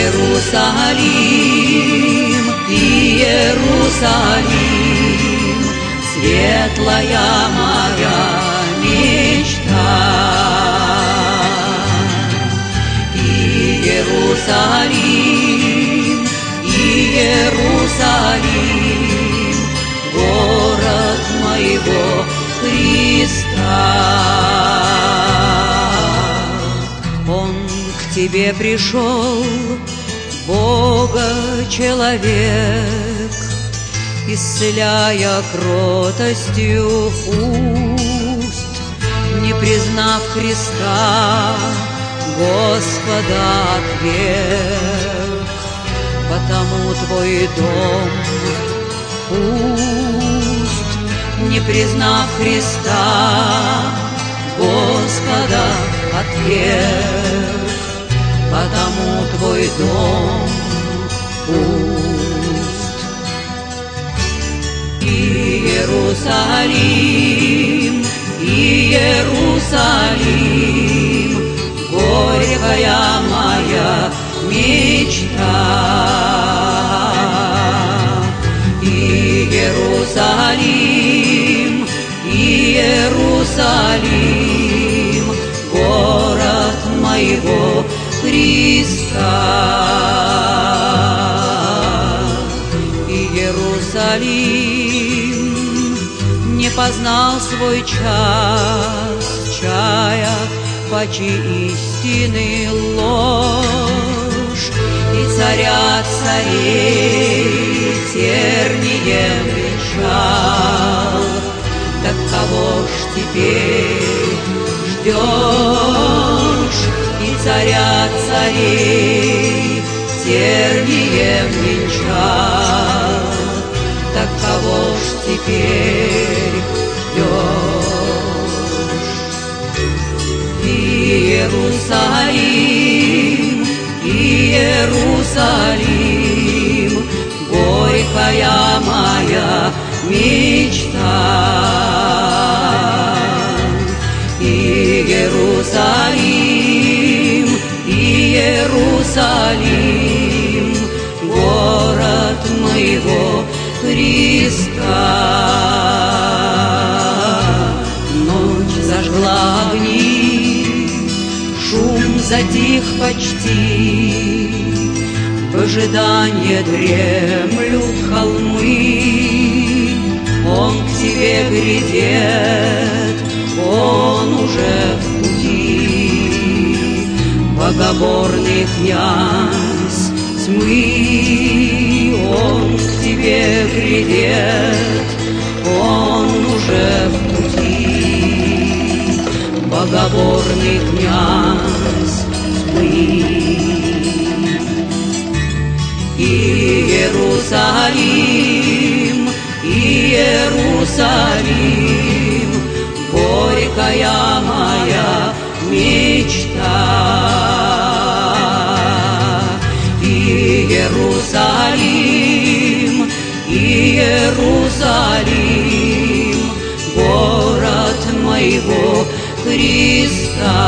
Иерусалим, Иерусалим, светлая моя мечта. Иерусалим, Иерусалим, город моего Христа. Он к тебе пришел, Бога человек, исцеляя кротостью уст, не признав Христа, Господа отверг. Потому твой дом пуст, не признав Христа, Господа отверг. Потому твой дом пуст. Иерусалим, Иерусалим, горькая моя мечта. Иерусалим, Иерусалим, город моего Христа. Иерусалим не познал свой час, чая пачи истины ложь, и царя царей тернием венчал. Так кого ж теперь ждешь? И царя царей тернием венчал. Так кого ж теперь ждешь? Иерусалим, Иерусалим, горькая моя мечта. Иерусалим, Иерусалим, город моего Христа. Ночь зажгла огни, шум затих почти, в ожидании дремлют холмы. Он к тебе грядет, он уже в пути. Богоборный князь тьмы, он к тебе грядет, он уже в пути. Богоборный князь тьмы. Иерусалим, Иерусалим, горькая моя мечта. Иерусалим, Иерусалим, город моего Христа.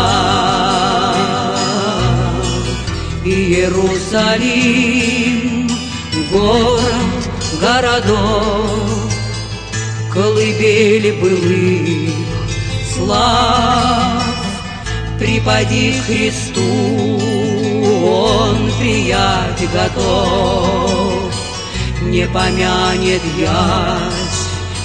Иерусалим, город городов, колыбель былых слав. Припади к Христу, Он приять готов, не помянет ясь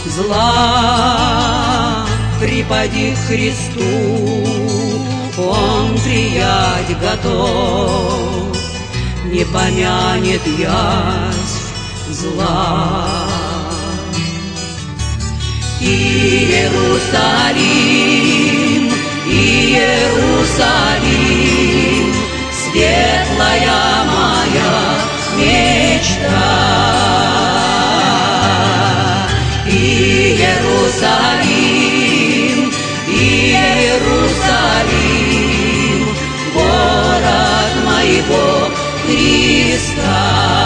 зла. Припади к Христу, Он приять готов, не помянет ясь зла. Иерусалим, Иерусалим, светлая моя мечта. Иерусалим, Иерусалим, город моего Христа.